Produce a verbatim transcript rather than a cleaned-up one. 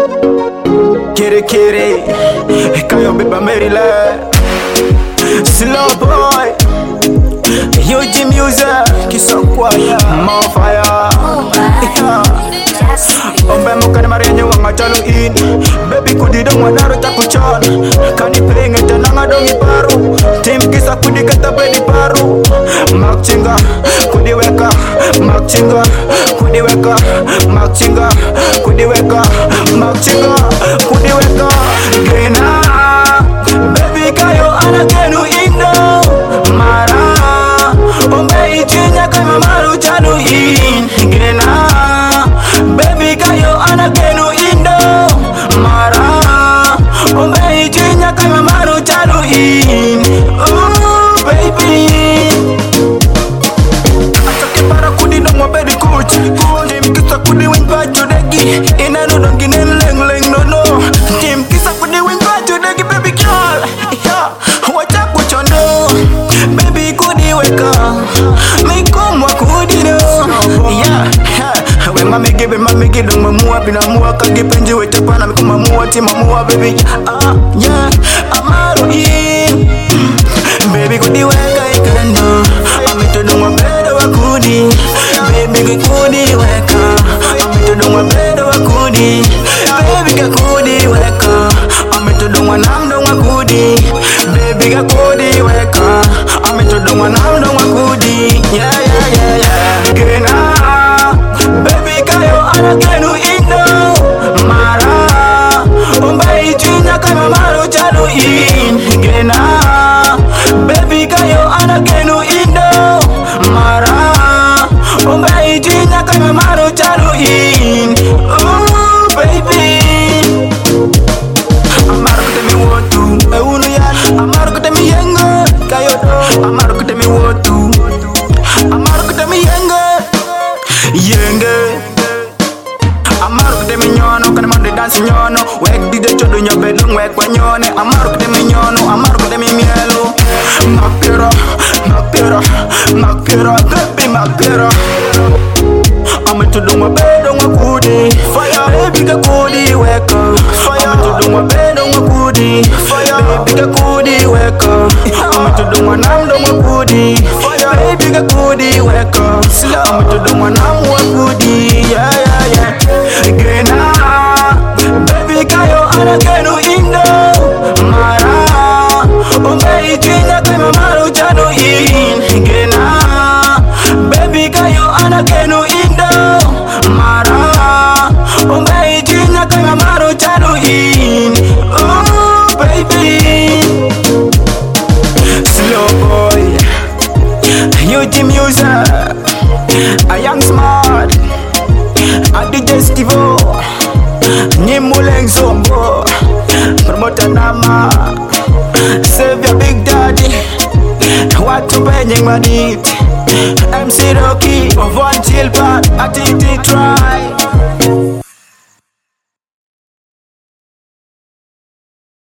Kere kere, kayo beba Maryland. Slow boy, U G music, Kisokwa, more fire. Ombe mukani marienye wanga chalo in. Baby kudi dong wanaro chakuchon. Kani penge tenanga dongi paru. Tim kisa kudi kata bedi paru. Mak chinga, kudi weka. Mak chinga, kudi weka. Mak chinga, kudi weka. Mak chinga, kudi weka. Gena, baby kayo anakenu indo. Mara, ombe ichinya kama maru chalo in. Gena, baby kayo anakenu indo. Mara, ombe ichinya kama maru chalo in. Oh baby, atake para kudi no mo bedi kuch. Tim kisa kudi win pa jodegi. Ina no dongi nen leng leng no no. Tim kisa kudi win pa jodegi baby girl. Yeah, wacha kuchondo. Baby kudi weka. Mikumwa kudi no. Yeah, yeah. When mami give it, mami give it, mamua bina mua kage penji wete pana miku mamua ti mamua baby. Ah yeah, amaru in. Baby kudi weka ikano. Amito dongwa bedo wa kudi. Baby kudi weka. Amito dongwa bedo wa kudi. Baby kudi weka. Amito dongwa nam dongwa kudi. Baby kudi weka. Amito dongwa nam dongwa kudi. Yeah yeah yeah yeah. Gena. Baby kayo anakenu indo. Mara, ombe ichinya kama maru chalo in. Gena, baby kayo anakenu indo. Mara, ombe ichinya kama maru chalo in. Oh baby, amaru kutemi wotu. Eunu yan, amaru kutemi yenga. Kayo do, amaru kutemi wotu. Amaru kutemi yenga. Yenge Amaru kutemi nyono, kani mande dansi nyono. Wek dide chodo nyo bedung wek wanyone. Amaru kutemi nyono, amaru kutemi mielo. Makpira, makpira, makpira, baby makpira. Ame chodo nwa bedung wakudi. Fire, baby ka kudi weka. Ame chodo nwa bedung wakudi. Fire, baby ka kudi weka. Ame chodo nwa nam dong wakudi. Fire, baby ka kudi weka. Ame chodo nwa nam wakudi. Yeah yeah yeah. Gena, baby kayo anakenu indo. Mara, ombe ichinya kama maru chalo in. Gena, baby kayo anakenu indo. Mara, ombe ichinya kama maru chalo in. Oh baby, slow boy, U G music, a young smart. A D J Stivo, Nyimuleng Zombo, Promoter Nama, Save your Big Daddy, Watu Benying Manit, M C Rocky, Von Chilpat, A T T Try.